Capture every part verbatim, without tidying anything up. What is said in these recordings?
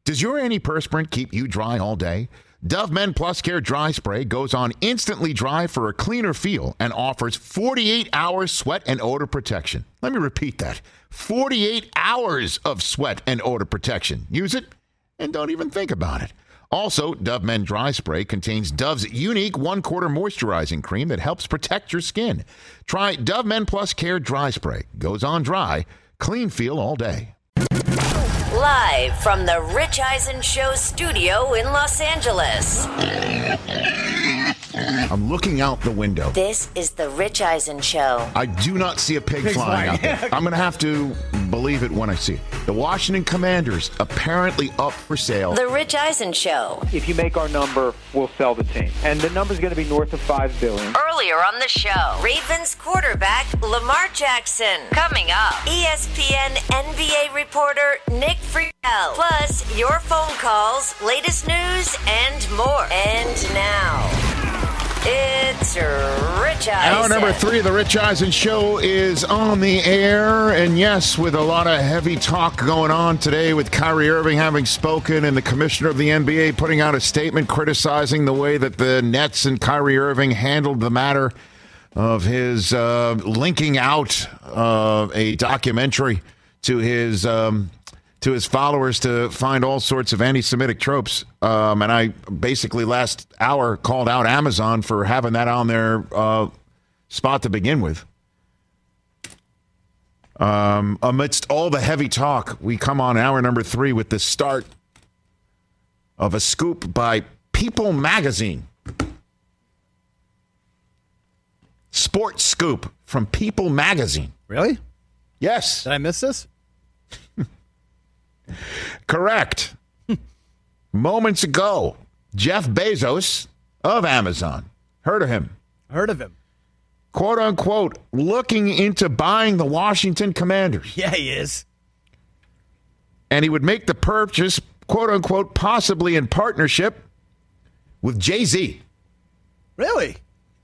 Does your antiperspirant keep you dry all day? Dove Men Plus Care Dry Spray goes on instantly dry for a cleaner feel and offers forty-eight hours sweat and odor protection. Let me repeat that. forty-eight hours of sweat and odor protection. Use it and don't even think about it. Also, Dove Men Dry Spray contains Dove's unique one-quarter moisturizing cream that helps protect your skin. Try Dove Men Plus Care Dry Spray. Goes on dry, clean feel all day. Live from the Rich Eisen Show studio in Los Angeles. I'm looking out the window. This is the Rich Eisen Show. I do not see a pig Pig's flying out there. flying. I'm going to have to believe it when I see it. The Washington Commanders apparently up for sale. The Rich Eisen Show. If you make our number, we'll sell the team. And the number's going to be north of five billion dollars. Earlier on the show, Ravens quarterback Lamar Jackson. Coming up, E S P N N B A reporter Nick Friedel. Plus, your phone calls, latest news, and more. And now, it's Rich Eisen. Hour number three of the Rich Eisen Show is on the air. And yes, with a lot of heavy talk going on today with Kyrie Irving having spoken and the commissioner of the N B A putting out a statement criticizing the way that the Nets and Kyrie Irving handled the matter of his uh, linking out uh, a documentary to his um, to his followers to find all sorts of anti-Semitic tropes. Um, and I basically last hour called out Amazon for having that on their uh, spot to begin with. Um, amidst all the heavy talk, we come on hour number three with the start of a scoop by People Magazine. Sports scoop from People Magazine. Really? Yes. Did I miss this? Correct. Moments ago, Jeff Bezos of Amazon, heard of him, Heard of him. quote unquote, looking into buying the Washington Commanders. Yeah, he is. And he would make the purchase, quote unquote, possibly in partnership with Jay-Z. Really?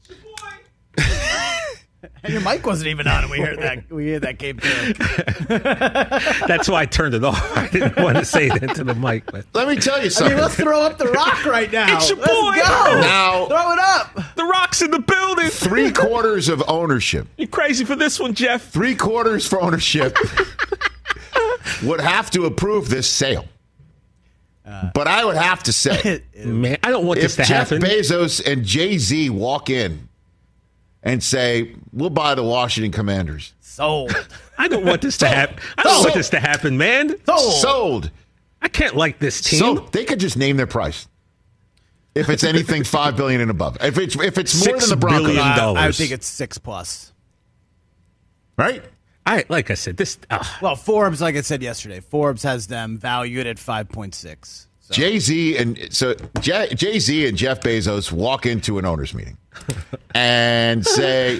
And your mic wasn't even on, and we heard that. We heard that came through. That's why I turned it off. I didn't want to say that to the mic. But Let me tell you I something. mean, let's throw up the rock right now. It's your Let's boy. go. Now- throw it up. the Rock's in the building. Three quarters of ownership. You crazy for this one, Jeff? Three quarters for ownership would have to approve this sale. But I would have to say, Man, I don't want if this to Jeff happen. Bezos and Jay-Z walk in and say, we'll buy the Washington Commanders. Sold. I don't want this to happen. I don't So- want this to happen, man. Sold. Sold. I can't like this team. So they could just name their price. If it's anything five billion dollars and above. If it's if it's more Six than the Broncos. billion I, I would dollars. think it's six plus. Right? I like I said this. Uh, Well, Forbes, like I said yesterday, Forbes has them valued at five point six. So. Jay-Z and so J- Jay-Z and Jeff Bezos walk into an owners meeting and say,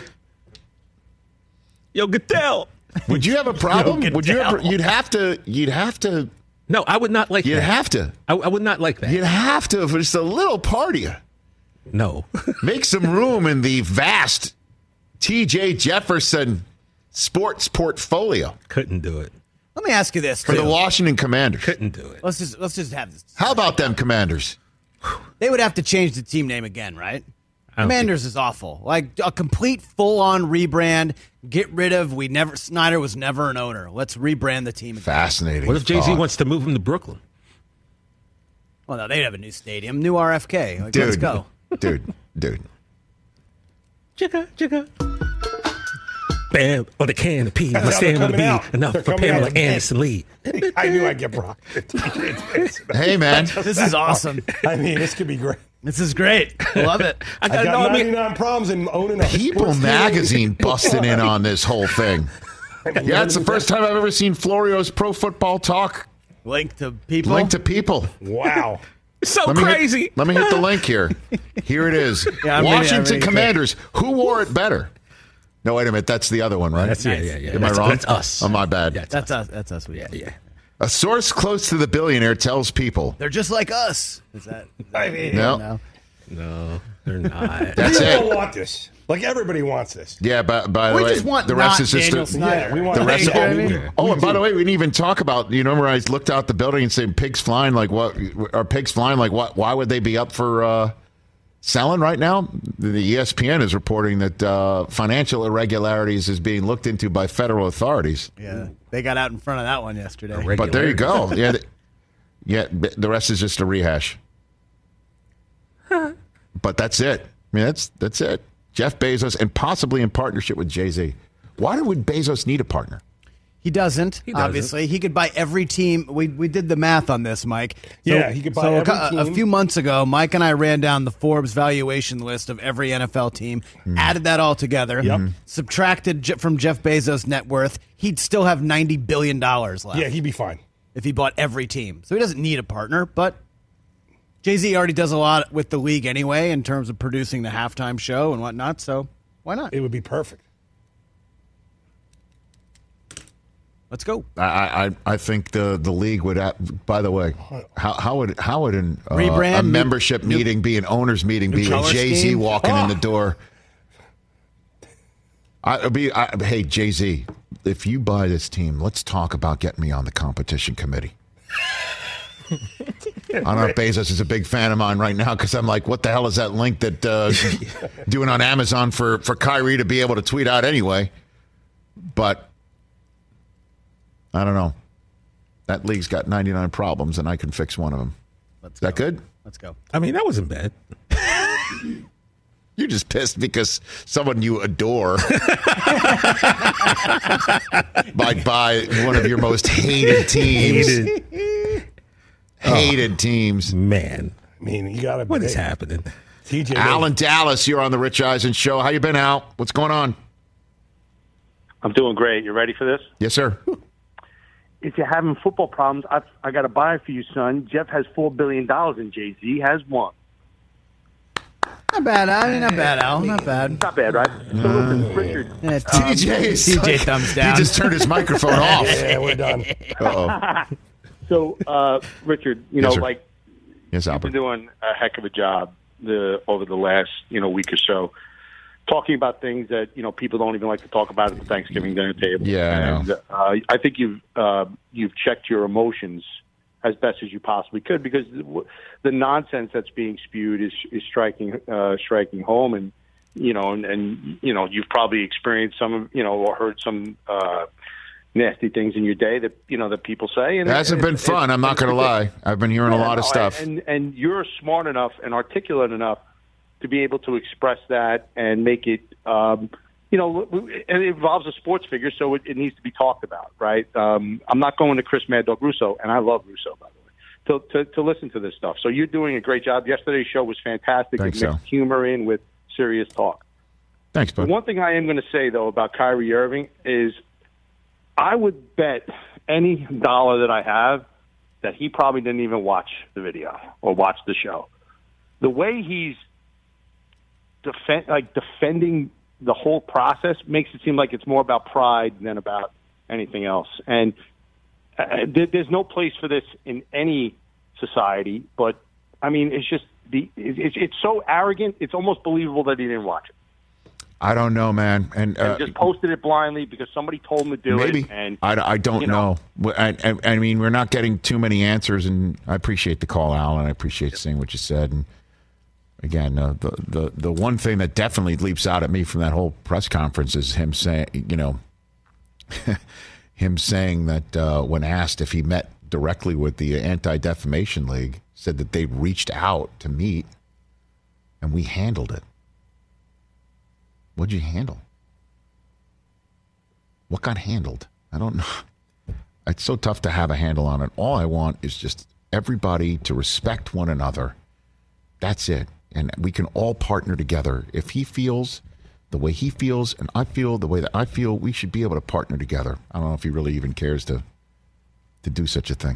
Yo, Goodell. would you have a problem? Yo, would you have, Goodell. you'd have to you'd have to No, I would not like you'd that. have to I, I would not like that. you'd have to for just a little party. No. Make some room in the vast T J Jefferson sports portfolio Couldn't do it. Let me ask you this for too. the Washington Commanders. Couldn't do it. Let's just let's just have this. How about them Commanders? They would have to change the team name again, right? I don't Commanders is awful. Like a complete full-on rebrand. Get rid of. We never. Snyder was never an owner. Let's rebrand the team again. Fascinating. What if Jay Z thought. wants to move him to Brooklyn? Well, no, they'd have a new stadium, new R F K. Like, Dude, let's go. dude, dude. Jigga, jigga. Bam, or the can of pee. My they're stamina to coming be out. enough They're for coming Pamela out again. Anderson Lee. I knew I'd get Brock. Hey, man. This is awesome. I mean, this could be great. This is great. I love it. I I've got, got no, I mean, ninety-nine problems in owning a People sports team. Magazine busting in on this whole thing. Yeah, it's the first time I've ever seen Florio's Pro Football Talk Link to people. linked to people. Wow. so Let me hit- crazy. let me hit the link here. Here it is. Yeah, I'm ready, I'm Washington ready to- Commanders. Who wore it better? No, wait a minute. That's the other one, right? That's, yeah, yeah, yeah. Am that's, I wrong? That's us. Oh, my bad. Yeah, it's That's us. us. That's us. We Yeah, yeah. A source close to the billionaire tells people. They're just like us. Is that? Is that I mean, No, no? No, they're not. that's you don't it. want this. Like everybody wants this. Yeah, but by the We way, just want the rest not is just Daniel a, Snyder. Yeah, we want the rest. You know what I Oh, mean? oh, and by the way, we didn't even talk about. You know, where I looked out the building and said pigs flying. Like what? Are pigs flying? Like what? Why would they be up for uh, selling right now? The E S P N is reporting that uh, financial irregularities is being looked into by federal authorities. Yeah, they got out in front of that one yesterday. But there you go. Yeah, the, yeah. The rest is just a rehash. But that's it. I mean, that's that's it. Jeff Bezos, and possibly in partnership with Jay-Z. Why would Bezos need a partner? He doesn't, He doesn't. obviously. He could buy every team. We we did the math on this, Mike. So, Yeah, he could buy so a every cou- a, team. few months ago, Mike and I ran down the Forbes valuation list of every N F L team, added that all together, Yep. subtracted Je- from Jeff Bezos' net worth. He'd still have ninety billion dollars left Yeah, he'd be fine. if he bought every team. So he doesn't need a partner, but Jay-Z already does a lot with the league anyway in terms of producing the halftime show and whatnot, so why not? It would be perfect. Let's go. I, I I think the, the league would. Have, by the way, how how would how would an, uh, Rebrand, a new- membership new- meeting be an owners meeting be with color Jay Z scheme? walking in the Oh. door? I it'd be I, hey Jay Z, if you buy this team, let's talk about getting me on the competition committee. I don't know if Bezos is a big fan of mine right now because I'm like, what the hell is that link that uh, doing on Amazon for for Kyrie to be able to tweet out anyway? But I don't know. That league's got ninety-nine problems, and I can fix one of them. Let's Is that go. good? Let's go. I mean, that wasn't bad. You're just pissed because someone you adore might buy one of your most hated teams. Hated. Hated teams. Man, I mean, you got to. what is happening? T J Al in Dallas, you're on the Rich Eisen Show. How you been, Al? What's going on? I'm doing great. You ready for this? Yes, sir. If you're having football problems, I've, I got to buy it for you, son. Jeff has four billion dollars and Jay-Z has one. Not bad, Al. Not bad, Al. Not bad. Not bad, right? So listen, Richard. Yeah, T J is T J like- thumbs down. He just turned his microphone off. Yeah, we're done. Uh-oh. So, uh, Richard, you Yes, know, sir. like Yes, you've Albert. been doing a heck of a job the over the last you know week or so, talking about things that you know people don't even like to talk about at the Thanksgiving dinner table. Yeah, I know. and uh, I think you've uh, you've checked your emotions as best as you possibly could because the, the nonsense that's being spewed is is striking uh, striking home, and you know, and, and you know, you've probably experienced some of you know or heard some. Uh, nasty things in your day that you know that people say. And It hasn't and been it's- fun. it's- I'm not going to lie. I've been hearing a Yeah, lot of no, stuff. and and you're smart enough and articulate enough to be able to express that and make it. Um, you know, and it involves a sports figure, so it, it needs to be talked about, right? Um, I'm not going to Chris Mad Dog Russo, and I love Russo, by the way, to, to to listen to this stuff. So you're doing a great job. Yesterday's show was fantastic. Thanks, it mixed Al. humor in with serious talk. Thanks, The bud. one thing I am going to say, though, about Kyrie Irving is I would bet any dollar that I have that he probably didn't even watch the video or watch the show. The way he's defend, like defending the whole process makes it seem like it's more about pride than about anything else. And uh, there, there's no place for this in any society. But I mean, it's just the it's, it's so arrogant. It's almost believable that he didn't watch it. I don't know, man. And, uh, And just posted it blindly because somebody told him to do maybe. it. And I, I don't you know. know. I, I, I mean, we're not getting too many answers, and I appreciate the call, Al, and I appreciate seeing what you said. And again, uh, the, the the one thing that definitely leaps out at me from that whole press conference is him saying, you know, him saying that uh, when asked if he met directly with the Anti-Defamation League, said that they reached out to meet, and we handled it. What'd you handle? What got handled? I don't know. It's so tough to have a handle on it. All I want is just everybody to respect one another. That's it. And we can all partner together. If he feels the way he feels and I feel the way that I feel, we should be able to partner together. I don't know if he really even cares to to do such a thing.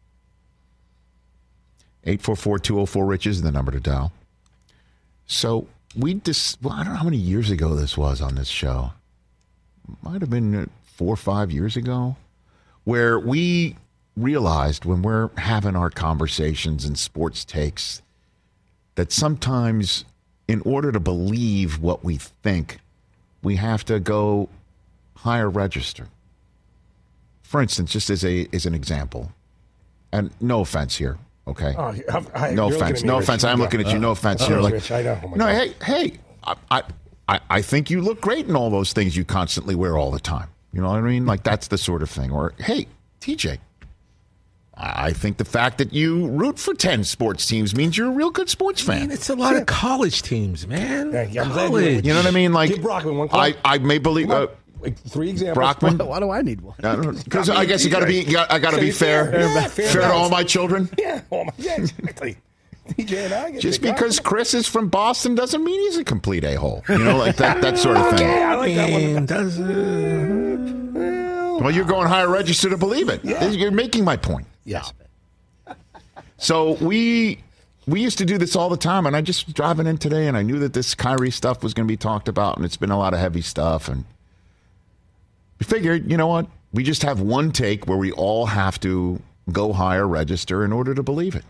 eight four four, two oh four, Rich is the number to dial. So we dis- well, I don't know how many years ago this was on this show. Might have been four or five years ago, where we realized when we're having our conversations and sports takes that sometimes in order to believe what we think, we have to go higher register. For instance, just as a as an example, and no offense here, okay? Oh, I, I, no you're offense, looking at me, no Rich. offense. I'm looking at you. No offense. Oh, You're like, Rich, I know. Oh, my no, God. hey, hey, I, I, I think you look great in all those things you constantly wear all the time. You know what I mean? Like that's the sort of thing. Or hey, T J, I think the fact that you root for ten sports teams means you're a real good sports fan. Man, it's a lot of college teams, man. Yeah, yeah, I'm glad college. you- You know what I mean? Like Give Brockman one I, club. I may believe. Come on. Uh, Like, three examples. Brockman? Why do I need one? Because I guess you got to be. You got, I got to So be you're fair. fair. Yeah, fair, fair to all balance. my children. Yeah, oh my, yeah, exactly. T J and I get Just big because guys. Chris is from Boston doesn't mean he's a complete a hole. You know, like that that sort of thing. Yeah, I like that Man, one. does it? Well, you're going higher register to believe it. You're making my point. Yes. So we we used to do this all the time, and I just was driving in today, and I knew that this Kyrie stuff was going to be talked about, and it's been a lot of heavy stuff, and we figured, you know what? We just have one take where we all have to go higher register in order to believe it.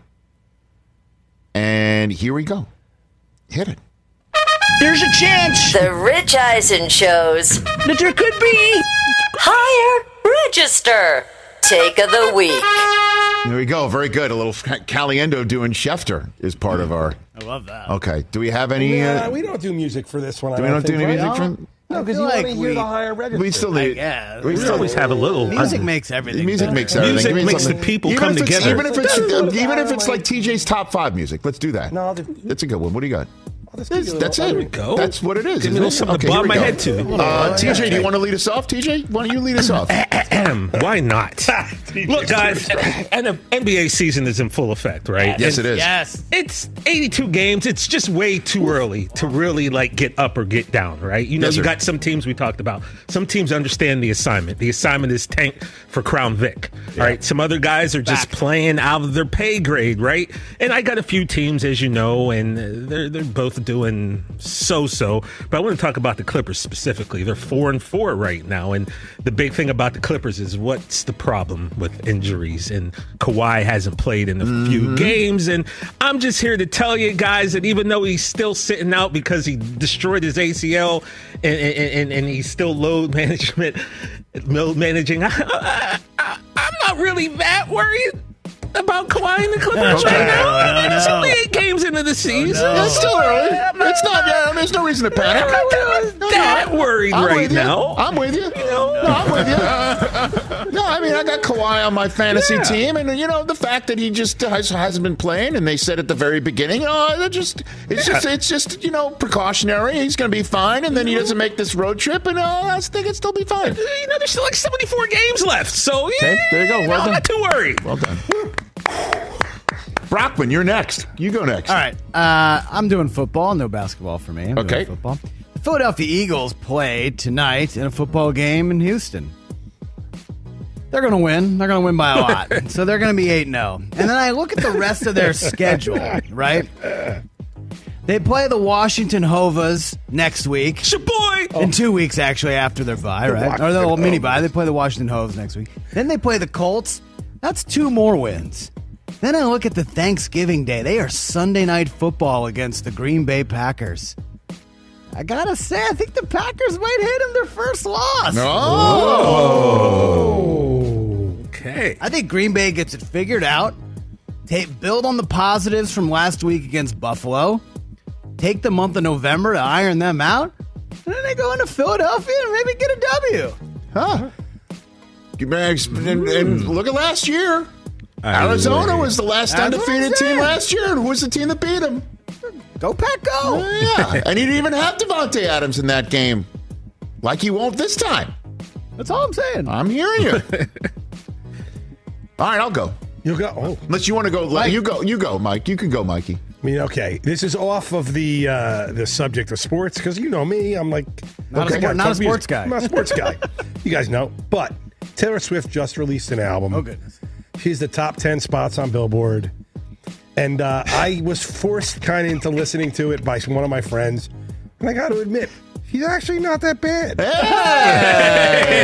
And here we go. Hit it. There's a chance The Rich Eisen Show's that there could be. Higher Register Take of the Week. There we go. Very good. A little Caliendo doing Schefter is part of our. I love that. Okay. Do we have any? Yeah, Uh, we don't do music for this one. do we I not do think, any right? music No? from? No, I because feel you like want to hear we- the higher register. We still need. Yeah, we We still always have a little. music makes everything. Music better. makes everything. Music Give me makes the something. people even come if it's, together. Even if it's It does. even if it's Like- like T J's top five music, let's do that. No, the- that's a good one. What do you got? That's, That's, that's it. go. That's what it is. Give me isn't a little it? something to Okay, bob here we my go. head to. Uh, T J, do you want to lead us off? T J, why don't you lead us off? Ahem. Why not? Look, guys, and the N B A season is in full effect, right? Yes, And it is. Yes. It's eighty-two games. It's just way too early to really like get up or get down, right? You know, Yes, you sir. got some teams we talked about. Some teams understand the assignment. The assignment is tank for Crown Vic. All right. Some other guys are just Back. playing out of their pay grade, right? And I got a few teams, as you know, and uh, they're they're both doing so-so. But I want to talk about the Clippers specifically. They're four and four right now, and the big thing about the Clippers is what's the problem with injuries? And Kawhi hasn't played in a Mm-hmm. few games, and I'm just here to tell you guys that even though he's still sitting out because he destroyed his A C L and and, and, and he's still load management, load managing, I, I, I, I'm not really that worried about Kawhi and the Clippers Okay. right now. I mean, No, it's no. only eight games into the season. no. It's still early. It's not. Yeah, there's no reason to panic. I'm not that worried I'm right with you. now. I'm with you. No, I'm with you. No, I mean, I got Kawhi on my fantasy Yeah. team, and you know the fact that he just has, hasn't been playing, and they said at the very beginning, oh, they're just it's just it's just you know precautionary. He's going to be fine, and then he doesn't make this road trip, and uh, I think it's still be fine. You know, there's still like seventy-four games left, so yeah, Okay, there you go. Well I'm done. not too worried. Well done. Brockman, you're next. You go next. All right. Uh, I'm doing football. No basketball for me. I'm Okay. doing football. The Philadelphia Eagles play tonight in a football game in Houston. They're going to win. They're going to win by a lot. So they're going to be eight and oh. And then I look at the rest of their schedule, right? They play the Washington Hovas next week. It's your boy. In two weeks, actually, after their bye, right? Or the little mini bye. They play the Washington Hovs next week. Then they play the Colts. That's two more wins. Then I look at the Thanksgiving Day. They are Sunday Night Football against the Green Bay Packers. I gotta say, I think the Packers might hit them their first loss. Oh. Okay. I think Green Bay gets it figured out. Take, build on the positives from last week against Buffalo. Take the month of November to iron them out. And then they go into Philadelphia and maybe get a W. Huh. You better ex- And, and look at last year. Arizona was the last That's what I'm undefeated saying. team last year, and who was the team that beat them? Go Pack, go! Yeah, and he didn't even have Devontae Adams in that game, like he won't this time. That's all I'm saying. I'm hearing you. All right, I'll go. You go. Oh, Unless you want to go, Mike. you go. You go, Mike. You can go, Mikey. I mean, okay. This is off of the uh, the subject of sports because you know me. I'm like Not a okay, sport- not a talk sports music. guy. I'm not a sports guy. You guys know. But Taylor Swift just released an album. Oh, goodness. She's the top ten spots on Billboard. And uh, I was forced kind of into listening to it by one of my friends. And I got to admit, she's actually not that bad.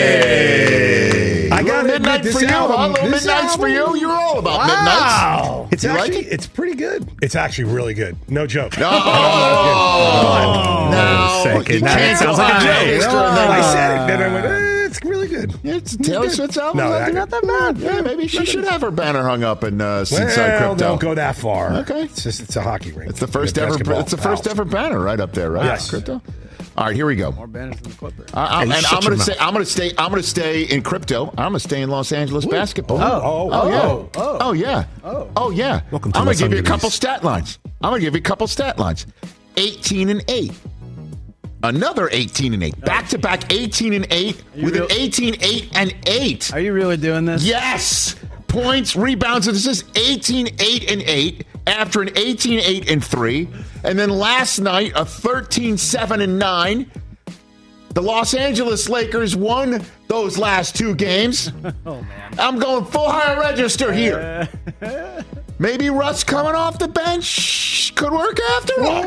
Hey! I got to admit, midnight this for you. album, Huh? Little this midnights for album- you. You're all about Wow. It's You like actually, it? it's pretty good. It's actually really good. No joke. Oh, Oh, no, second. you Now can't it sounds go like a higher. joke. I said it, then I went, eh, it's really good. It's Taylor Swift's album. No, No, that- not that bad. Yeah, maybe she should have her banner hung up in uh, Seaside Well, Crypto. don't go that far. Okay. It's just, it's a hockey rink. It's the first With ever. basketball It's the first pals. ever banner right up there, right? Yes. Crypto. All right, here we go. More banners than the Clippers. Uh, I'm, Hey, and shut I'm going your to say mouth. I'm going to stay. I'm going to stay in crypto. I'm going to stay in Los Angeles basketball. Oh, oh, Oh, yeah. oh. oh. Oh yeah. Oh. Oh yeah. Welcome to I'm going Los to give you a couple Angeles. stat lines. I'm going to give you a couple stat lines. eighteen and eight. Another eighteen and eight. Back to back eighteen and eight you with an real- eighteen eight and eight. Are you really doing this? Yes. Points, rebounds. This is eighteen eight and eight after an eighteen eight and three. And then last night, a thirteen seven and nine. The Los Angeles Lakers won those last two games. Oh, man. I'm going full higher register here. Maybe Russ coming off the bench could work after all.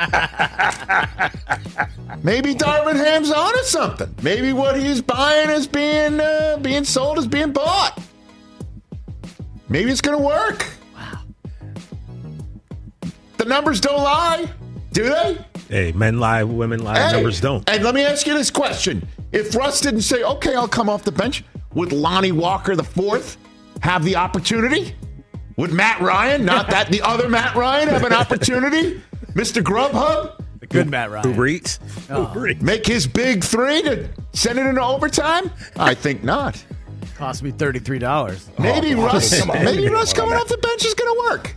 Maybe Darvin Ham's onto something. Maybe what he's buying is being uh, being sold is being bought. Maybe it's going to work. Wow. The numbers don't lie, do they? Hey, men lie, women lie, Hey, numbers don't. And let me ask you this question. If Russ didn't say, okay, I'll come off the bench, would Lonnie Walker the fourth have the opportunity? Would Matt Ryan, not that the other Matt Ryan, have an opportunity? Mister Grubhub? The good Matt Ryan. Uber Eats? Uber Eats. Make his big three to send it into overtime? I think not. Cost me thirty-three dollars. Maybe Oh, Russ come on. maybe Russ coming off the bench is going to work.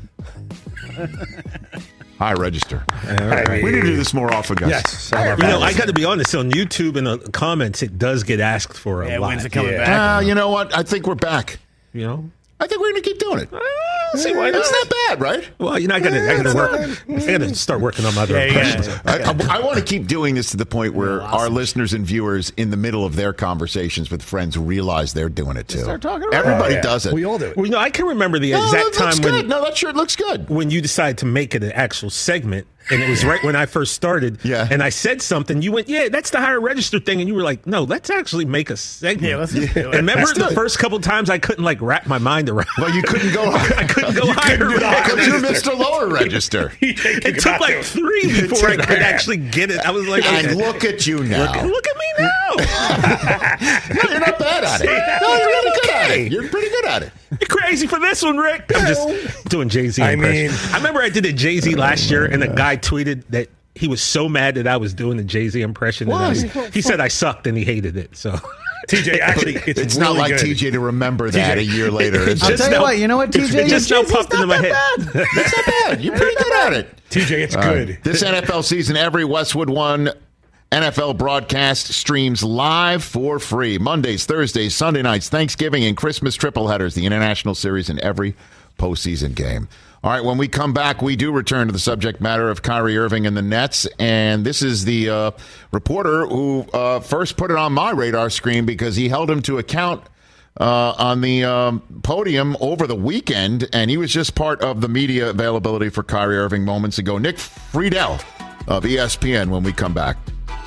High register. I We need to do mean, this more often, guys. Yes. some of our You know, I fans. got to be honest, on YouTube and the comments, it does get asked for a Yeah, lot. when's it coming Yeah. back? Uh, you know what? I think we're back. You know? I think we're going to keep doing it. Uh, see why not? It's not bad, right? Well, you know, I got to I got to work. I got to start working on my other Yeah, yeah. impressions. I, I, I want to keep doing this to the point where our listeners and viewers, in the middle of their conversations with friends, realize they're doing it too. start talking about Everybody Oh, yeah. does it. We all do it. Well, you know, I can remember the no, exact that looks time good. when No, that shirt looks good. when you decided to make it an actual segment, and it was right when I first started. Yeah. And I said something. You went, "Yeah, that's the higher register thing," and you were like, "No, let's actually make a segment." Yeah, let's just do it. And remember Let's do the it. first couple times I couldn't like wrap my mind around. Well, you couldn't go. I couldn't go higher. do the higher Because you're Mister Lower Register. It took like three before I could actually get it. I was like, okay. And look at you now. Look, look at me now. No, you're not bad at it. No, you're really good at it. You're pretty good at it. You're crazy for this one, Rick. I'm just doing Jay-Z I impression. mean- I remember I did a Jay-Z last year, and a guy tweeted that he was so mad that I was doing the Jay-Z impression. And I was- Why? he said I sucked, and he hated it. So T J, actually, it's, It's really not like good. T J to remember that T J. a year later. It's I'll just, tell you now- what. You know what, T J? it just Your now Jay-Z's popped into not my that head. bad. it's not bad. You're pretty good at it. T J, it's All good. right. This N F L season, every Westwood One N F L broadcast streams live for free. Mondays, Thursdays, Sunday nights, Thanksgiving, and Christmas triple headers, the international series, and every postseason game. All right, when we come back, we do return to the subject matter of Kyrie Irving and the Nets. And this is the uh, reporter who uh, first put it on my radar screen because he held him to account uh, on the um, podium over the weekend. And he was just part of the media availability for Kyrie Irving moments ago. Nick Friedel of E S P N when we come back.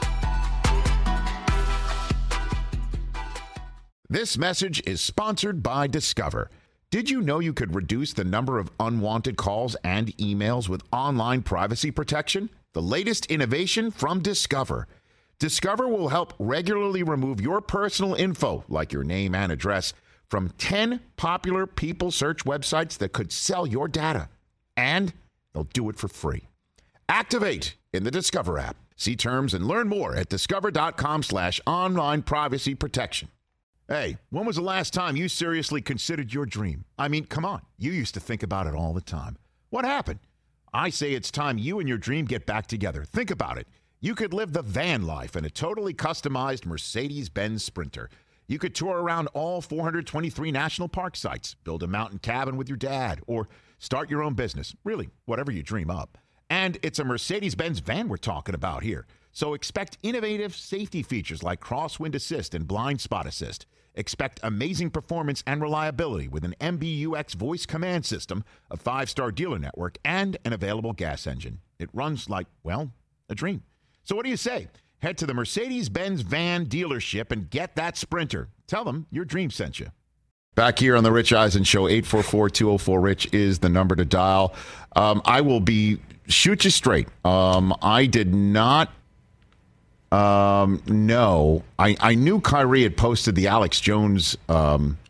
This message is sponsored by Discover. Did you know you could reduce the number of unwanted calls and emails with online privacy protection? The latest innovation from Discover. Discover will help regularly remove your personal info, like your name and address, from ten popular people search websites that could sell your data. And they'll do it for free. Activate in the Discover app. See terms and learn more at discover.com slash online privacy protection. Hey, when was the last time you seriously considered your dream? I mean, come on. You used to think about it all the time. What happened? I say it's time you and your dream get back together. Think about it. You could live the van life in a totally customized Mercedes-Benz Sprinter. You could tour around all four hundred twenty-three national park sites, build a mountain cabin with your dad, or start your own business. Really, whatever you dream up. And it's a Mercedes-Benz van we're talking about here. So expect innovative safety features like crosswind assist and blind spot assist. Expect amazing performance and reliability with an M B U X voice command system, a five-star dealer network, and an available gas engine. It runs like, well, a dream. So what do you say? Head to the Mercedes-Benz van dealership and get that Sprinter. Tell them your dream sent you. Back here on the Rich Eisen Show, eight four four, two oh four, RICH is the number to dial. Um, I will be, shoot you straight. Um, I did not um, know. I, I knew Kyrie had posted the Alex Jones um,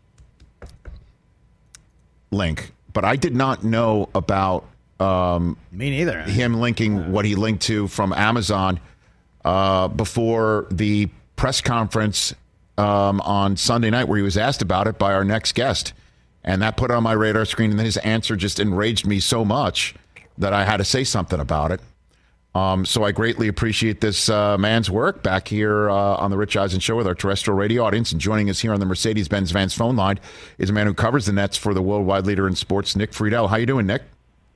link, but I did not know about um, me neither. Him linking what he linked to from Amazon uh, before the press conference Um, on Sunday night, where he was asked about it by our next guest, and that put it on my radar screen. And then his answer just enraged me so much that I had to say something about it. Um, so I greatly appreciate this uh, man's work back here uh, on the Rich Eisen Show with our terrestrial radio audience. And joining us here on the Mercedes-Benz Vans phone line is a man who covers the Nets for the worldwide leader in sports, Nick Friedel. How you doing, Nick?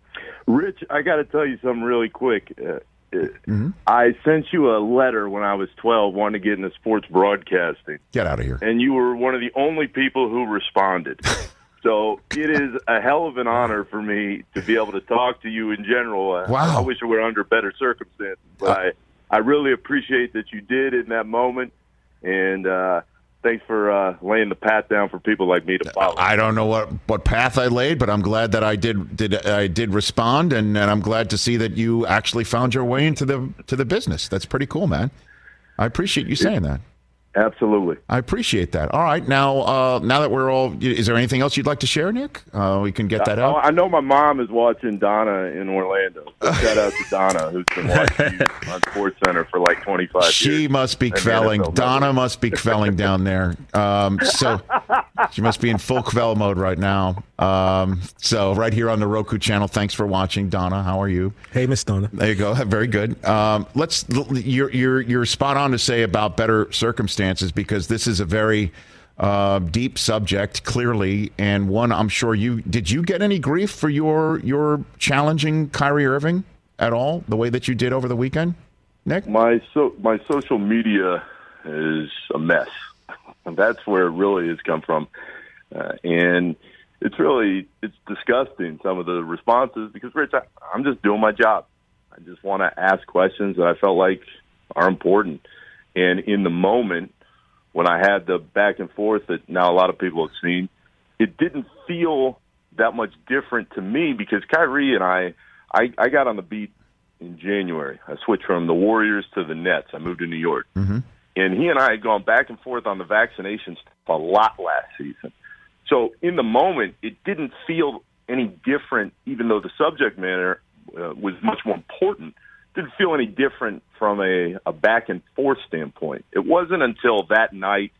Rich, I got to tell you something really quick. Uh, Mm-hmm. I sent you a letter when I was twelve, wanting to get into sports broadcasting. Get out of here. And you were one of the only people who responded. So it is a hell of an honor for me to be able to talk to you in general. Wow. I, I wish it were under better circumstances, but uh, I, I really appreciate that you did in that moment. And uh, thanks for uh, laying the path down for people like me to follow. I don't know what, what path I laid, but I'm glad that I did did I did respond, and, and I'm glad to see that you actually found your way into the to the business. That's pretty cool, man. I appreciate you saying that. Absolutely. I appreciate that. All right, now uh, now that we're all, is there anything else you'd like to share, Nick? Uh, we can get that I, out. I know my mom is watching Donna in Orlando. So shout out to Donna, who's been watching you on SportsCenter for like twenty-five she years. She must be quelling. Donna must be quelling down there. Um, so she must be in full quell mode right now. Um, so right here on the Roku channel. Thanks for watching, Donna. How are you? Hey, Miss Donna. There you go. Very good. Um, let's. You're you're you're spot on to say about better circumstances, because this is a very uh, deep subject, clearly, and one I'm sure you did. You get any grief for your your challenging Kyrie Irving at all, the way that you did over the weekend, Nick? My so my social media is a mess. And that's where it really has come from, uh, and it's really it's disgusting, some of the responses, because Rich, I, I'm just doing my job. I just want to ask questions that I felt like are important, and in the moment when I had the back and forth that now a lot of people have seen, it didn't feel that much different to me, because Kyrie and I, I, I got on the beat in January. I switched from the Warriors to the Nets. I moved to New York. Mm-hmm. And he and I had gone back and forth on the vaccinations a lot last season. So in the moment, it didn't feel any different, even though the subject matter uh, was much more important. It didn't feel any different from a, a back and forth standpoint. It wasn't until that night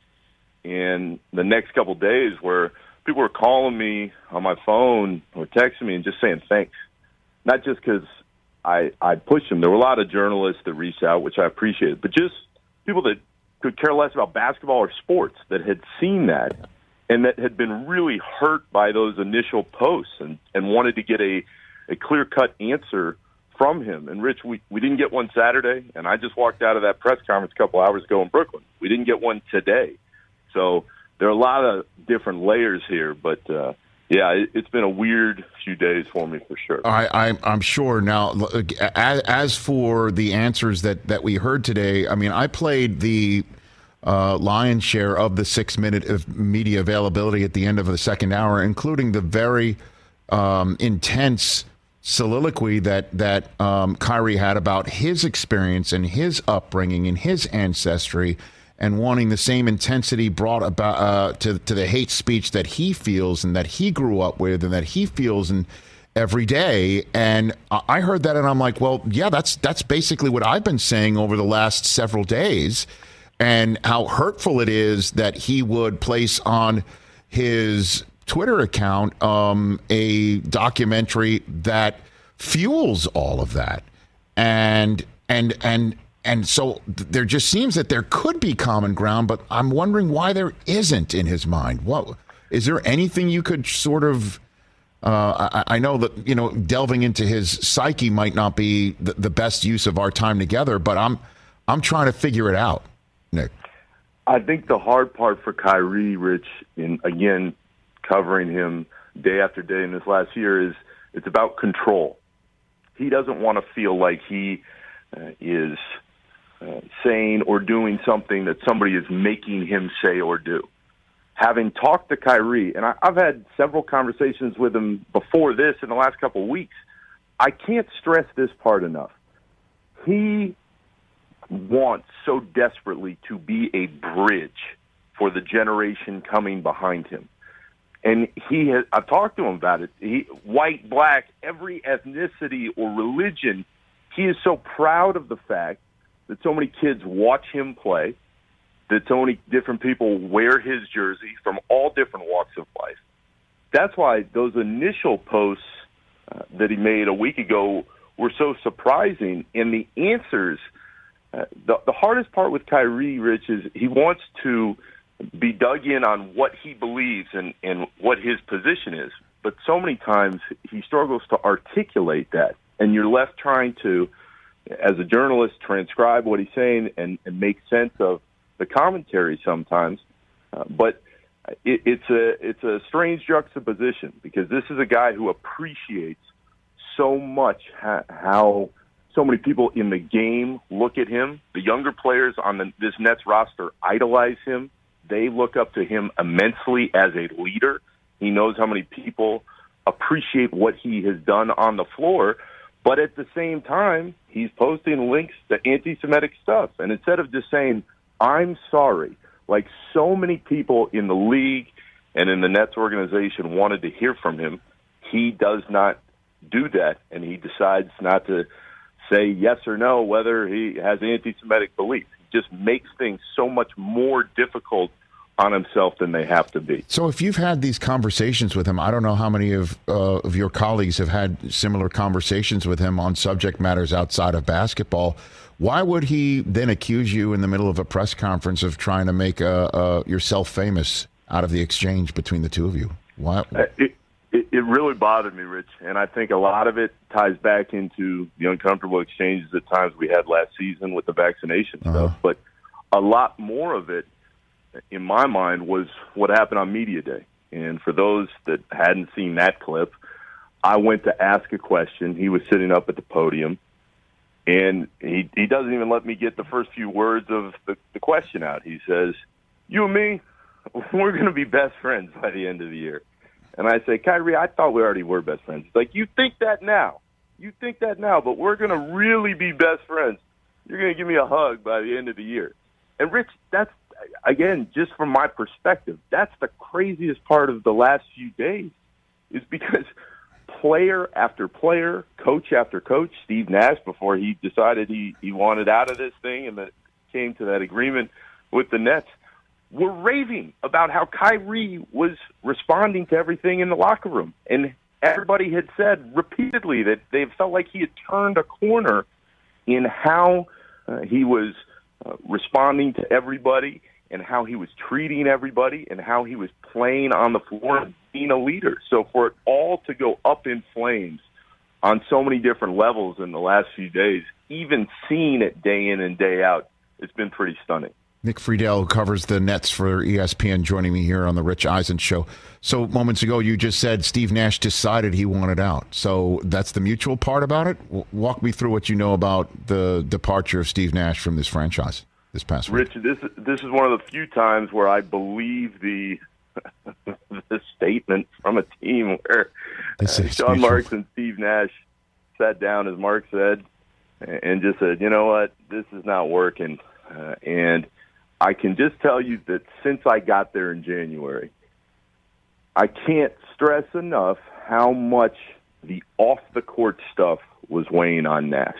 and the next couple of days where people were calling me on my phone or texting me and just saying thanks. Not just because I, I pushed them. There were a lot of journalists that reached out, which I appreciated, but just people that could care less about basketball or sports that had seen that and that had been really hurt by those initial posts and, and wanted to get a, a clear-cut answer from him. And, Rich, we, we didn't get one Saturday, and I just walked out of that press conference a couple hours ago in Brooklyn. We didn't get one today. So there are a lot of different layers here, but uh, yeah, it, it's been a weird few days for me for sure. I, I, I'm sure. Now, as, as for the answers that, that we heard today, I mean, I played the uh, lion's share of the six minute of media availability at the end of the second hour, including the very um, intense soliloquy that that um, Kyrie had about his experience and his upbringing and his ancestry, and wanting the same intensity brought about uh, to to the hate speech that he feels and that he grew up with and that he feels in every day. And I heard that, and I'm like, well, yeah, that's that's basically what I've been saying over the last several days, and how hurtful it is that he would place on his Twitter account um, a documentary that fuels all of that, and and and. And so there just seems that there could be common ground, but I'm wondering why there isn't in his mind. What is there anything you could sort of? Uh, I, I know that, you know, delving into his psyche might not be the, the best use of our time together, but I'm I'm trying to figure it out, Nick. I think the hard part for Kyrie, Rich, in again covering him day after day in this last year, is it's about control. He doesn't want to feel like he uh, is. Uh, saying or doing something that somebody is making him say or do. having talked to Kyrie, and I, I've had several conversations with him before this in the last couple of weeks, I can't stress this part enough. He wants so desperately to be a bridge for the generation coming behind him. And he has, I've talked to him about it. He, white, black, every ethnicity or religion, he is so proud of the fact that so many kids watch him play, that so many different people wear his jersey from all different walks of life. That's why those initial posts uh, that he made a week ago were so surprising. And the answers, uh, the, the hardest part with Kyrie, Rich, is he wants to be dug in on what he believes and, and what his position is. But so many times he struggles to articulate that. And you're left trying to, as a journalist, transcribe what he's saying and, and make sense of the commentary sometimes. Uh, but it, it's a it's a strange juxtaposition, because this is a guy who appreciates so much ha- how so many people in the game look at him. The younger players on the, this Nets roster idolize him. They look up to him immensely as a leader. He knows how many people appreciate what he has done on the floor. But at the same time, he's posting links to anti-Semitic stuff. And instead of just saying, I'm sorry, like so many people in the league and in the Nets organization wanted to hear from him, he does not do that. And he decides not to say yes or no whether he has anti-Semitic beliefs. He just makes things so much more difficult on himself than they have to be. So if you've had these conversations with him, I don't know how many of uh, of your colleagues have had similar conversations with him on subject matters outside of basketball. Why would he then accuse you in the middle of a press conference of trying to make uh, uh, yourself famous out of the exchange between the two of you? Why? It, it, it really bothered me, Rich, and I think a lot of it ties back into the uncomfortable exchanges at times we had last season with the vaccination uh-huh. stuff. But a lot more of it, in my mind, was what happened on Media Day. And for those that hadn't seen that clip, I went to ask a question. He was sitting up at the podium, and he he doesn't even let me get the first few words of the, the question out. He says, you and me, we're going to be best friends by the end of the year. And I say, Kyrie, I thought we already were best friends. He's like, you think that now. You think that now, but we're going to really be best friends. You're going to give me a hug by the end of the year. And, Rich, that's, again, just from my perspective, that's the craziest part of the last few days, is because player after player, coach after coach, Steve Nash, before he decided he, he wanted out of this thing and that came to that agreement with the Nets, were raving about how Kyrie was responding to everything in the locker room. And everybody had said repeatedly that they felt like he had turned a corner in how uh, he was uh, responding to everybody, and how he was treating everybody, and how he was playing on the floor and being a leader. So for it all to go up in flames on so many different levels in the last few days, even seeing it day in and day out, it's been pretty stunning. Nick Friedel, who covers the Nets for E S P N, joining me here on the Rich Eisen Show. So moments ago, you just said Steve Nash decided he wanted out. So that's the mutual part about it? Walk me through what you know about the departure of Steve Nash from this franchise this past week. Rich, this, this is one of the few times where I believe the the statement from a team where uh, Sean Marks and Steve Nash sat down, as Mark said, and just said, you know what, this is not working. Uh, and I can just tell you that since I got there in January, I can't stress enough how much the off-the-court stuff was weighing on Nash.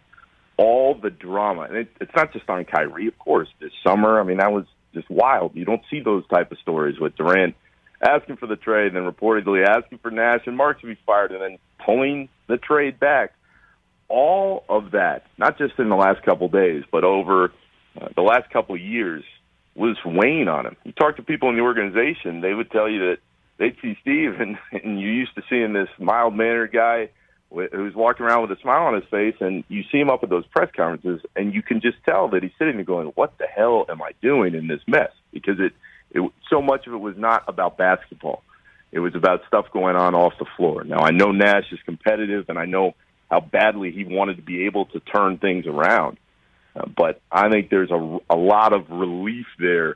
All the drama. And it, it's not just on Kyrie, of course. This summer, I mean, that was just wild. You don't see those type of stories with Durant asking for the trade and then reportedly asking for Nash and Marks to be fired and then pulling the trade back. All of that, not just in the last couple days, but over uh, the last couple of years, was weighing on him. You talk to people in the organization, they would tell you that they'd see Steve, and, and you used to seeing this mild-mannered guy who's walking around with a smile on his face, and you see him up at those press conferences, and you can just tell that he's sitting there going, what the hell am I doing in this mess? Because it, it so much of it was not about basketball. It was about stuff going on off the floor. Now, I know Nash is competitive, and I know how badly he wanted to be able to turn things around. Uh, but I think there's a, a lot of relief there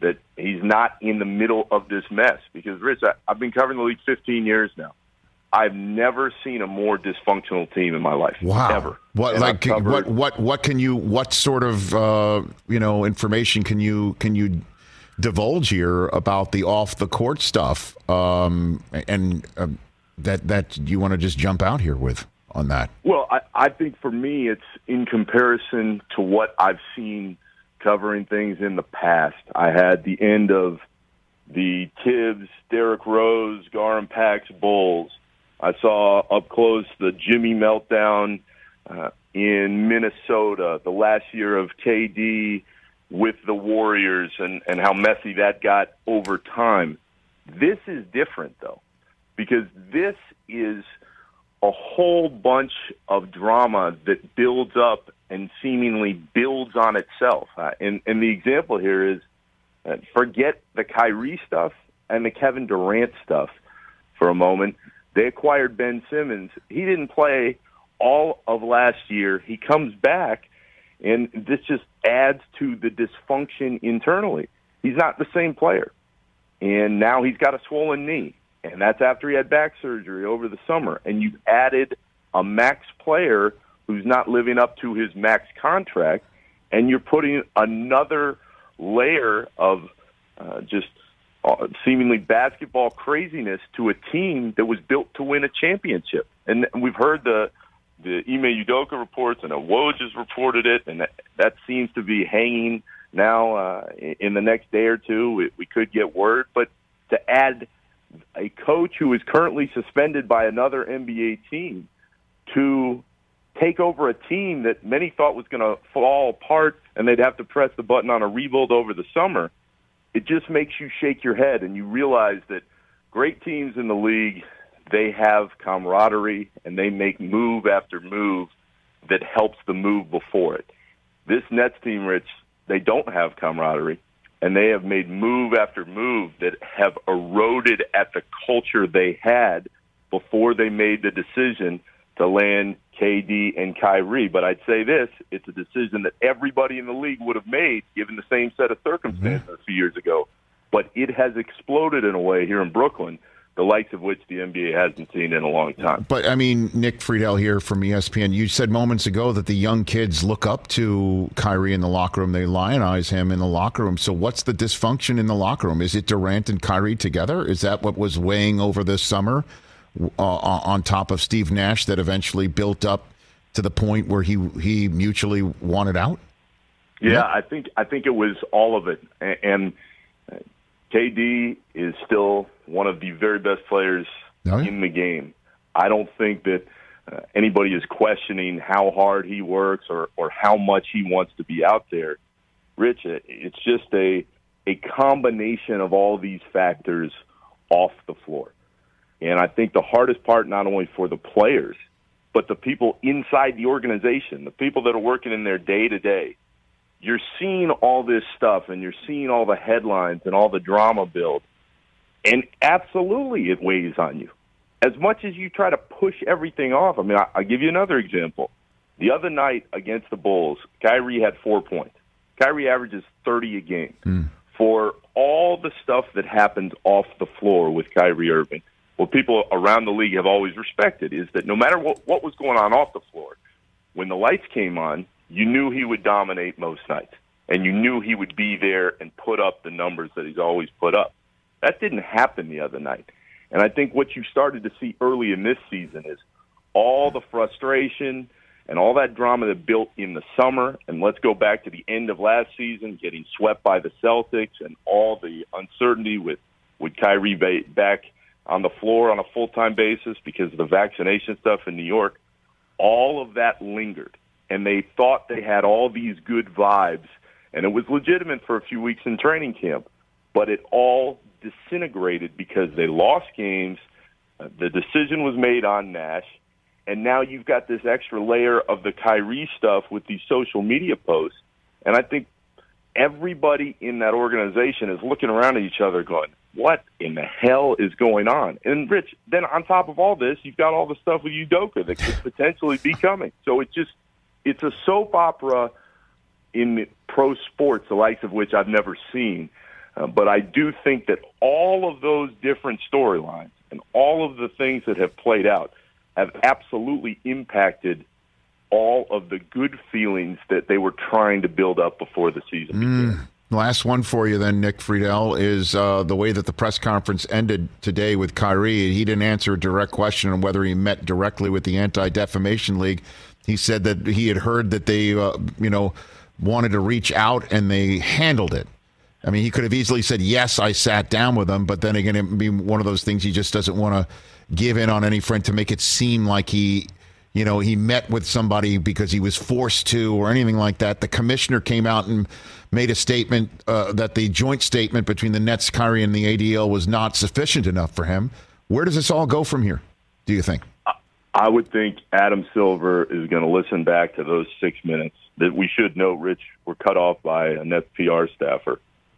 that he's not in the middle of this mess. Because, Rich, I, I've been covering the league fifteen years now. I've never seen a more dysfunctional team in my life. Wow. Ever. What And like I've what covered- what what can you what sort of uh, you know information can you can you divulge here about the off the court stuff um, and uh, that that you want to just jump out here with on that? Well, I, I think for me, it's in comparison to what I've seen covering things in the past. I had the end of the Tibbs, Derrick Rose, Garin Pax Bulls. I saw up close the Jimmy meltdown uh, in Minnesota, the last year of K D with the Warriors and, and how messy that got over time. This is different, though, because this is a whole bunch of drama that builds up and seemingly builds on itself. Uh, and, and the example here is uh, forget the Kyrie stuff and the Kevin Durant stuff for a moment. They acquired Ben Simmons. He didn't play all of last year. He comes back, and this just adds to the dysfunction internally. He's not the same player. And now he's got a swollen knee, and that's after he had back surgery over the summer. And you've added a max player who's not living up to his max contract, and you're putting another layer of uh, just uh, seemingly basketball craziness to a team that was built to win a championship. And we've heard the the Ime Udoka reports, and Woj has reported it, and that, that seems to be hanging now. Uh, in the next day or two, we, we could get word. But to add a coach who is currently suspended by another N B A team to take over a team that many thought was going to fall apart and they'd have to press the button on a rebuild over the summer, it just makes you shake your head and you realize that great teams in the league, they have camaraderie and they make move after move that helps the move before it. This Nets team, Rich, they don't have camaraderie, and they have made move after move that have eroded at the culture they had before they made the decision to land K D and Kyrie. But I'd say this, it's a decision that everybody in the league would have made given the same set of circumstances mm-hmm. a few years ago. But it has exploded in a way here in Brooklyn, the likes of which the N B A hasn't seen in a long time. But, I mean, Nick Friedel here from E S P N. You said moments ago that the young kids look up to Kyrie in the locker room. They lionize him in the locker room. So what's the dysfunction in the locker room? Is it Durant and Kyrie together? Is that what was weighing over this summer uh, on top of Steve Nash that eventually built up to the point where he he mutually wanted out? Yeah, yeah. I think I think it was all of it. And K D is still one of the very best players oh, yeah. in the game. I don't think that uh, anybody is questioning how hard he works or, or how much he wants to be out there. Rich, it's just a a combination of all these factors off the floor. And I think the hardest part, not only for the players, but the people inside the organization, the people that are working in there day to day, you're seeing all this stuff and you're seeing all the headlines and all the drama build. And absolutely it weighs on you. As much as you try to push everything off, I mean, I, I'll give you another example. The other night against the Bulls, Kyrie had four points. Kyrie averages thirty a game. Mm. For all the stuff that happens off the floor with Kyrie Irving, what people around the league have always respected is that no matter what, what was going on off the floor, when the lights came on, you knew he would dominate most nights, and you knew he would be there and put up the numbers that he's always put up. That didn't happen the other night. And I think what you started to see early in this season is all the frustration and all that drama that built in the summer, and let's go back to the end of last season, getting swept by the Celtics and all the uncertainty with, with Kyrie back on the floor on a full-time basis because of the vaccination stuff in New York. All of that lingered, and they thought they had all these good vibes, and it was legitimate for a few weeks in training camp, but it all disintegrated because they lost games. Uh, the decision was made on Nash, and now you've got this extra layer of the Kyrie stuff with these social media posts. And I think everybody in that organization is looking around at each other going, what in the hell is going on? And, Rich, then on top of all this, you've got all the stuff with Udoka that could potentially be coming. So it's just it's a soap opera in pro sports, the likes of which I've never seen. Uh, but I do think that all of those different storylines and all of the things that have played out have absolutely impacted all of the good feelings that they were trying to build up before the season began. Mm. Last one for you then, Nick Friedel, is uh, the way that the press conference ended today with Kyrie. He didn't answer a direct question on whether he met directly with the Anti-Defamation League. He said that he had heard that they, uh, you know, wanted to reach out and they handled it. I mean, he could have easily said, yes, I sat down with them, but then again, it would be one of those things he just doesn't want to give in on any friend to make it seem like he, you know, he met with somebody because he was forced to or anything like that. The commissioner came out and made a statement uh, that the joint statement between the Nets, Kyrie, and the A D L was not sufficient enough for him. Where does this all go from here, do you think? I would think Adam Silver is going to listen back to those six minutes that we should note, Rich, were cut off by a Nets P R staffer.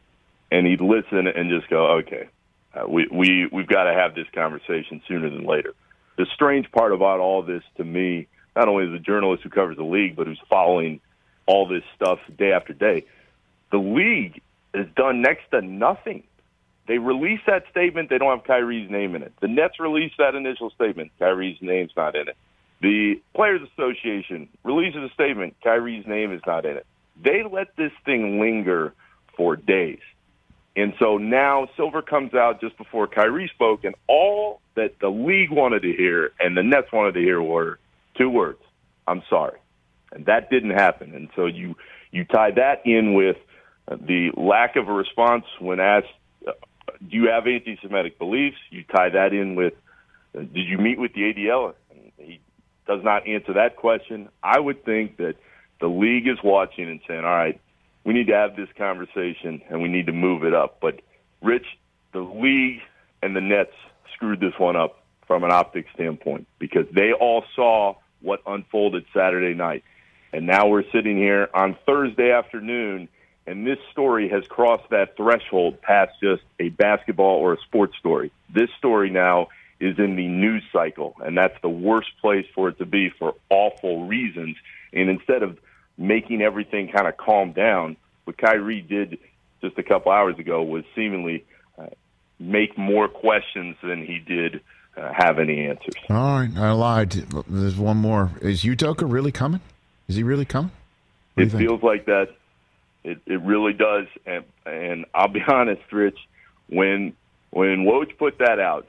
And he'd listen and just go, okay, uh, we, we, we've got to have this conversation sooner than later. The strange part about all this to me, not only as a journalist who covers the league, but who's following all this stuff day after day, the league has done next to nothing. They released that statement. They don't have Kyrie's name in it. The Nets released that initial statement. Kyrie's name's not in it. The Players Association releases a statement. Kyrie's name is not in it. They let this thing linger for days. And so now Silver comes out just before Kyrie spoke, and all that the league wanted to hear and the Nets wanted to hear were two words, I'm sorry. And that didn't happen. And so you, you tie that in with the lack of a response when asked, uh, do you have anti-Semitic beliefs? You tie that in with, uh, did you meet with the A D L? And he does not answer that question. I would think that the league is watching and saying, all right, we need to have this conversation and we need to move it up. But, Rich, the league and the Nets screwed this one up from an optics standpoint because they all saw what unfolded Saturday night. And now we're sitting here on Thursday afternoon, and this story has crossed that threshold past just a basketball or a sports story. This story now is in the news cycle, and that's the worst place for it to be for awful reasons. And instead of making everything kind of calm down, what Kyrie did just a couple hours ago was seemingly uh, make more questions than he did uh, have any answers. All right, I lied. There's one more. Is Udoka really coming? Is he really coming? It feels like that. It it really does. And and I'll be honest, Rich, when when Woj put that out,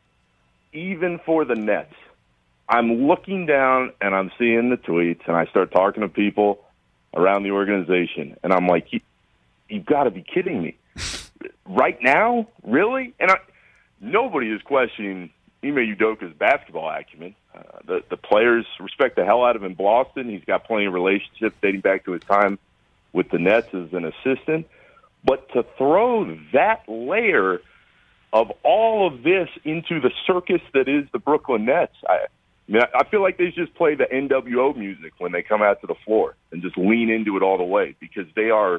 even for the Nets, I'm looking down and I'm seeing the tweets, and I start talking to people around the organization, and I'm like, you, you've got to be kidding me. Right now? Really? And I, nobody is questioning Ime Udoka's basketball acumen. Uh, the, the players respect the hell out of him in Boston. He's got plenty of relationships dating back to his time with the Nets as an assistant. But to throw that layer of all of this into the circus that is the Brooklyn Nets, I, I mean, I feel like they just play the N W O music when they come out to the floor and just lean into it all the way because they are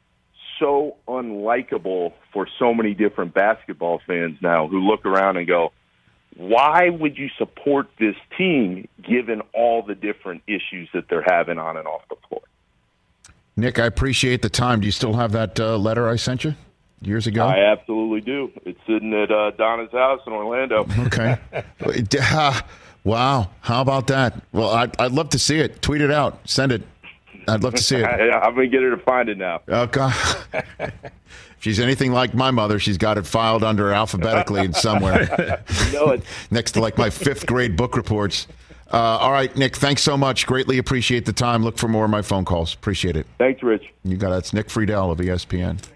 so unlikable for so many different basketball fans now who look around and go, why would you support this team given all the different issues that they're having on and off the floor? Nick, I appreciate the time. Do you still have that uh, letter I sent you years ago? I absolutely do. It's sitting at uh, Donna's house in Orlando. Okay. uh, wow. How about that? Well, I'd, I'd love to see it. Tweet it out. Send it. I'd love to see it. I'm going to get her to find it now. Okay. If she's anything like my mother, she's got it filed under alphabetically in somewhere. You know it. Next to like my fifth grade book reports. Uh, all right, Nick, thanks so much. Greatly appreciate the time. Look for more of my phone calls. Appreciate it. Thanks, Rich. You got it. It's Nick Friedel of E S P N.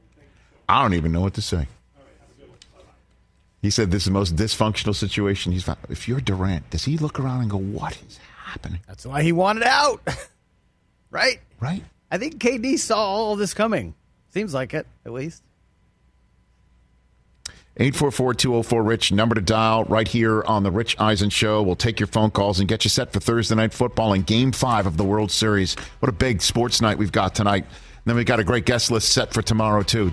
I don't even know what to say. He said this is the most dysfunctional situation he's found. If you're Durant, does he look around and go, what is happening? That's why he wanted out. Right? Right. I think K D saw all of this coming. Seems like it, at least. eight four four, two oh four, RICH, number to dial right here on the Rich Eisen Show. We'll take your phone calls and get you set for Thursday Night Football and Game five of the World Series. What a big sports night we've got tonight. And then we've got a great guest list set for tomorrow, too.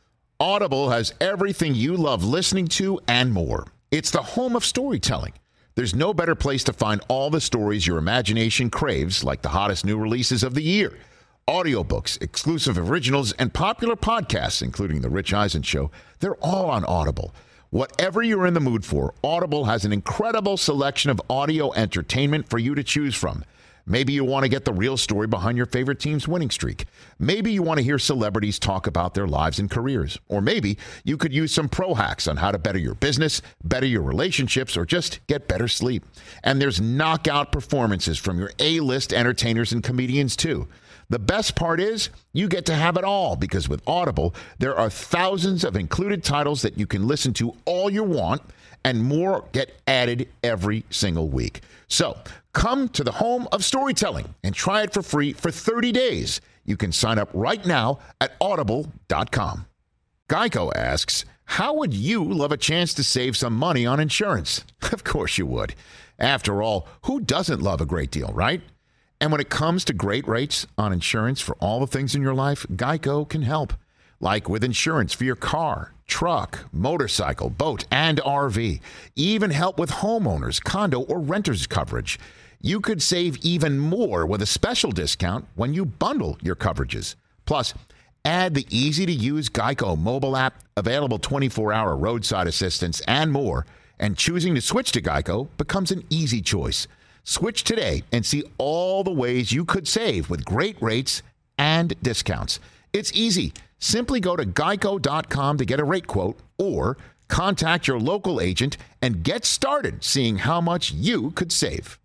Audible has everything you love listening to and more. It's the home of storytelling. There's no better place to find all the stories your imagination craves, like the hottest new releases of the year. Audiobooks, exclusive originals, and popular podcasts, including The Rich Eisen Show, they're all on Audible. Whatever you're in the mood for, Audible has an incredible selection of audio entertainment for you to choose from. Maybe you want to get the real story behind your favorite team's winning streak. Maybe you want to hear celebrities talk about their lives and careers. Or maybe you could use some pro hacks on how to better your business, better your relationships, or just get better sleep. And there's knockout performances from your A-list entertainers and comedians, too. The best part is you get to have it all, because with Audible, there are thousands of included titles that you can listen to all you want, and more get added every single week. So come to the home of storytelling and try it for free for thirty days. You can sign up right now at audible dot com. Geico asks, how would you love a chance to save some money on insurance? Of course you would. After all, who doesn't love a great deal, right? And when it comes to great rates on insurance for all the things in your life, Geico can help. Like with insurance for your car, truck, motorcycle, boat, and R V. Even help with homeowners, condo, or renters coverage. You could save even more with a special discount when you bundle your coverages. Plus, add the easy-to-use Geico mobile app, available twenty-four hour roadside assistance, and more. And choosing to switch to Geico becomes an easy choice. Switch today and see all the ways you could save with great rates and discounts. It's easy. Simply go to geico dot com to get a rate quote, or contact your local agent and get started seeing how much you could save.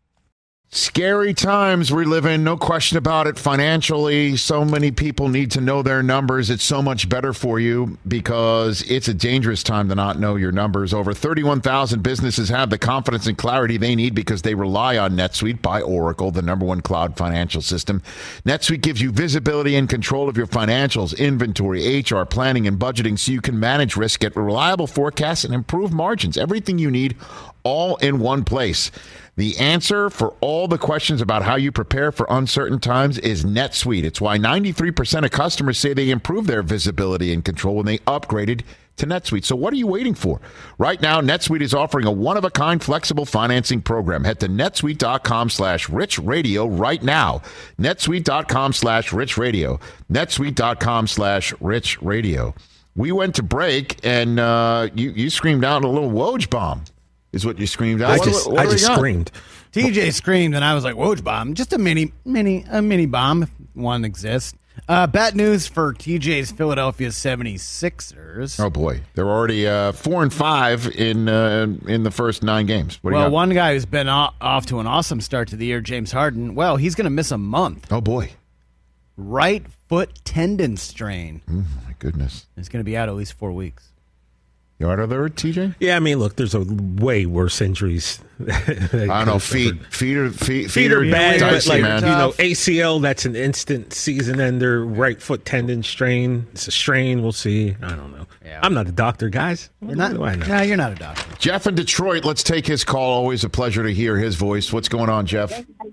Scary times we live in, no question about it. Financially, so many people need to know their numbers. It's so much better for you because it's a dangerous time to not know your numbers. Over thirty-one thousand businesses have the confidence and clarity they need because they rely on NetSuite by Oracle, the number one cloud financial system. NetSuite gives you visibility and control of your financials, inventory, H R, planning, and budgeting so you can manage risk, get reliable forecasts, and improve margins. Everything you need all in one place. The answer for all the questions about how you prepare for uncertain times is NetSuite. It's why ninety-three percent of customers say they improved their visibility and control when they upgraded to NetSuite. So what are you waiting for? Right now, NetSuite is offering a one-of-a-kind flexible financing program. Head to netsuite dot com slash rich radio right now. netsuite dot com slash rich radio. netsuite dot com slash rich radio. We went to break, and uh, you, you screamed out a little Woj bomb. Is what you screamed out. I What- just, what I do we just got? screamed. T J screamed, and I was like, Woj bomb. Just a mini, mini, a mini bomb, if one exists. Uh, bad news for T J's Philadelphia seventy-sixers. Oh boy, they're already uh, four and five in uh, in the first nine games. What do you Well, got? one guy who's been o- off to an awesome start to the year, James Harden, well, he's going to miss a month. Oh boy, Right foot tendon strain. oh, my goodness. He's going to be out at least four weeks. You all right over there, T J? Yeah, I mean, look, there's a way worse injuries. I don't know. Feet, feet are feet, Feet are bad, but dicey, like man. you know, A C L, that's an instant season ender. Right foot tendon strain, it's a strain. We'll see. I don't know. Yeah. I'm not a doctor, guys. You're not, What do I know? no, you're not a doctor. Jeff in Detroit. Let's take his call. Always a pleasure to hear his voice. What's going on, Jeff?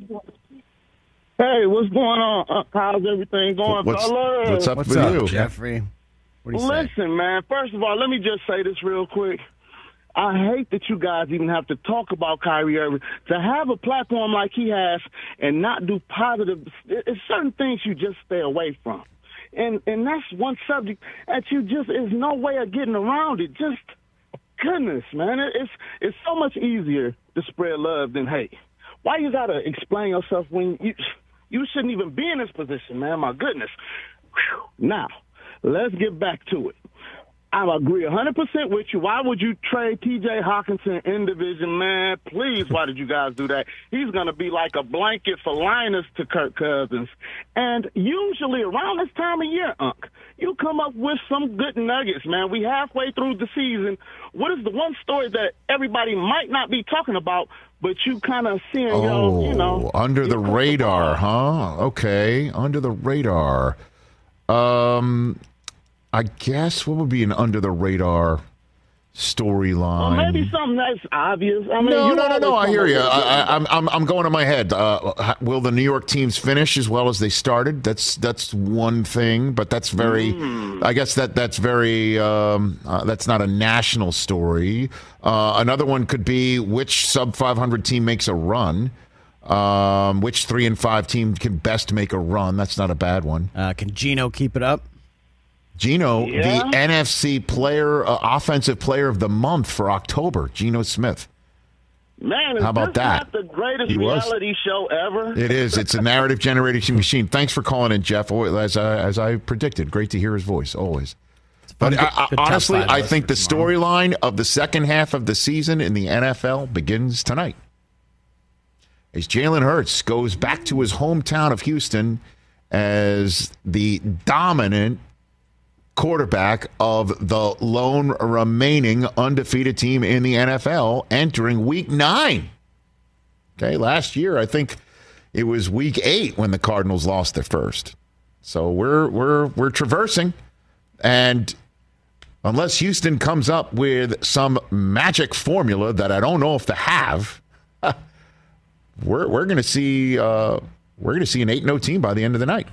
Hey, what's going on? Uh, how's everything going, What's fellas? what's up What's with up, you? Jeffrey? What do you say? Listen, man, first of all, let me just say this real quick. I hate that you guys even have to talk about Kyrie Irving. To have a platform like he has and not do positive, it's certain things you just stay away from. And and that's one subject that you just, there's no way of getting around it. Just, goodness, man. It, it's it's so much easier to spread love than hate. Why you got to explain yourself when you you shouldn't even be in this position, man? My goodness. Whew. Now, let's get back to it. I agree one hundred percent with you. Why would you trade T J Hawkinson in division, man? Please, why did you guys do that? He's going to be like a blanket for Linus to Kirk Cousins. And usually around this time of year, Unc, you come up with some good nuggets, man. We halfway through the season. What is the one story that everybody might not be talking about, but you kind of seeing, Oh, your, you know. under the radar, huh? Okay, under the radar. Um, I guess what would be an under the radar storyline. Or maybe something that's obvious. I mean, no, you no, no, no. I always hear come you. up with I, I, I'm, I'm, I'm going to my head. Uh, will the New York teams finish as well as they started? That's that's one thing, but that's very. Mm. I guess that that's very. Um, uh, that's not a national story. Uh, another one could be which sub five hundred team makes a run. Um, which three and five team can best make a run? That's not a bad one. Uh, can Geno keep it up? Geno, Yeah. the N F C player, uh, offensive player of the month for October, Geno Smith. Man, is How about this that? not the greatest He was. reality show ever? It is. It's a narrative generating machine. Thanks for calling in, Jeff. As I, as I predicted, great to hear his voice always. But Good- I, I, good top honestly, five I list think for the tomorrow. storyline of the second half of the season in the N F L begins tonight. As Jalen Hurts goes back to his hometown of Houston as the dominant quarterback of the lone remaining undefeated team in the N F L entering week nine. Okay, last year I think it was week eight when the Cardinals lost their first. So we're we're we're traversing, and unless Houston comes up with some magic formula that I don't know if they have, we're we're going to see uh, we're going to see an eight and oh team by the end of the night.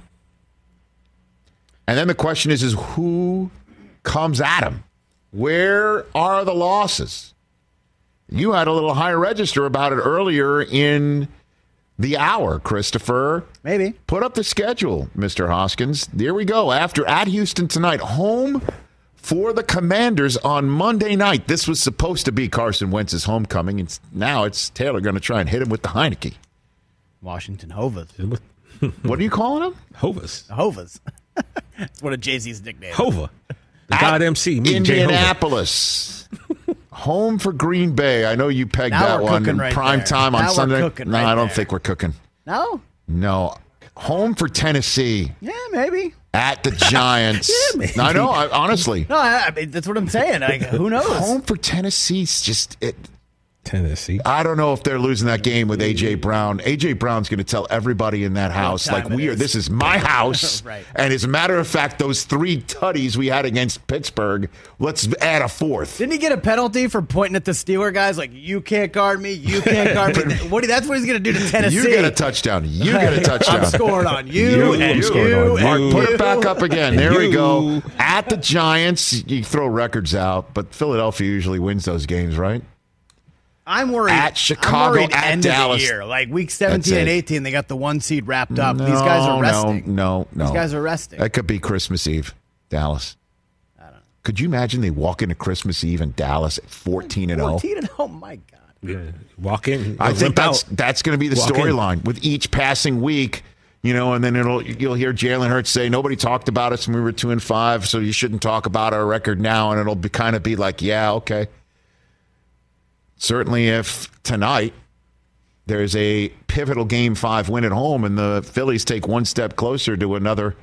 And then the question is, is who comes at them? Where are the losses? You had a little higher register about it earlier in the hour, Christopher. Maybe. Put up the schedule, Mister Hoskins. There we go. After at Houston tonight, home for the Commanders on Monday night. This was supposed to be Carson Wentz's homecoming, and now it's Taylor going to try and hit him with the Heineke. Washington Hovas. What are you calling him? Hovas. Hovas. That's one of Jay-Z's nicknames. Hova. The At God M C. Me, Jay Hova. Indianapolis. Home for Green Bay. I know you pegged Now that we're one cooking in right prime there. time on Now we're Sunday. cooking no, right I don't there. think we're cooking. No? No. Home for Tennessee. Yeah, maybe. At the Giants. Yeah, maybe. I know, I, honestly. No, I, I mean, that's what I'm saying. Like, who knows? Home for Tennessee's just it. Tennessee. I don't know if they're losing that game with A J. Brown. A J. Brown's going to tell everybody in that house, time like, it we are, is. this is my house. Right. And as a matter of fact, those three tutties we had against Pittsburgh, let's add a fourth. Didn't he get a penalty for pointing at the Steeler guys? Like, you can't guard me, you can't guard me. What, that's what he's going to do to Tennessee. You get a touchdown. You get a touchdown. I'm scoring on you, You, and you. you, on and you. you. Put it back up again. There we You. go. At the Giants, you throw records out, but Philadelphia usually wins those games, right? I'm worried. At Chicago, I'm worried at end Dallas. Of the year. Like week seventeen That's and it. eighteen, they got the one seed wrapped up. No, These guys are resting. No, no, no. These guys are resting. That could be Christmas Eve, Dallas. I don't know. Could you imagine they walk into Christmas Eve in Dallas at fourteen and oh? fourteen and oh, my God. Yeah. Walk in. I think limp that's out. that's going to be the Walk in. storyline with each passing week, you know, and then it'll you'll hear Jalen Hurts say nobody talked about us when we were two and five, so you shouldn't talk about our record now, and it'll be kind of be like, yeah, okay. Certainly, if tonight there's a pivotal game five win at home, and the Phillies take one step closer to another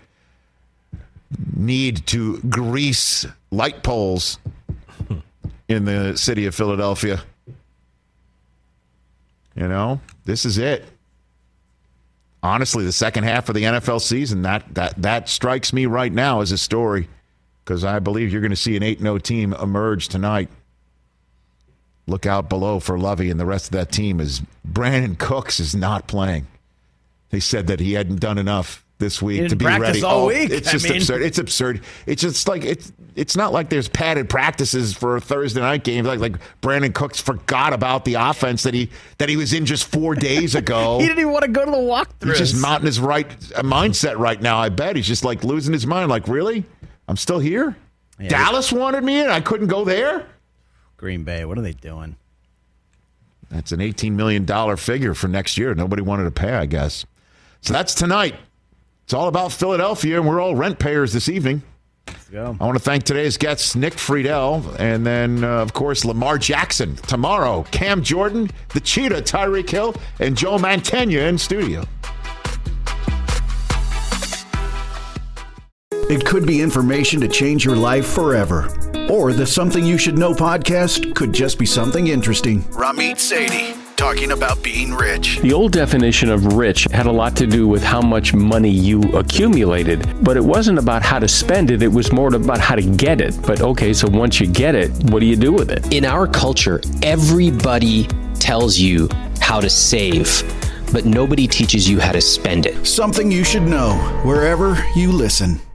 need to grease light poles in the city of Philadelphia. You know, this is it. Honestly, the second half of the N F L season, that that that strikes me right now as a story, because I believe you're going to see an eight and oh team emerge tonight. Look out below for Lovey and the rest of that team, as Brandon Cooks is not playing. They said that he hadn't done enough this week didn't to be practice ready. all Oh, week. It's I just mean- absurd. It's absurd. It's just like it's it's not like there's padded practices for Thursday night games. Like like Brandon Cooks forgot about the offense that he that he was in just four days ago. He didn't even want to go to the walkthroughs. He's just not in his right uh, mindset right now. I bet he's just like losing his mind. Like, really? I'm still here? Yeah. Dallas wanted me and I couldn't go there? Green Bay, what are they doing? That's an eighteen million dollars figure for next year. Nobody wanted to pay, I guess. So that's tonight. It's all about Philadelphia, and we're all rent payers this evening. Let's go. I want to thank today's guests, Nick Friedel, and then, uh, of course, Lamar Jackson. Tomorrow, Cam Jordan, the Cheetah, Tyreek Hill, and Joe Mantegna in studio. It could be information to change your life forever. Or the Something You Should Know podcast could just be something interesting. Ramit Sethi. talking about being rich. The old definition of rich had a lot to do with how much money you accumulated, but it wasn't about how to spend it. It was more about how to get it. But okay, so once you get it, what do you do with it? In our culture, everybody tells you how to save, but nobody teaches you how to spend it. Something you should know wherever you listen.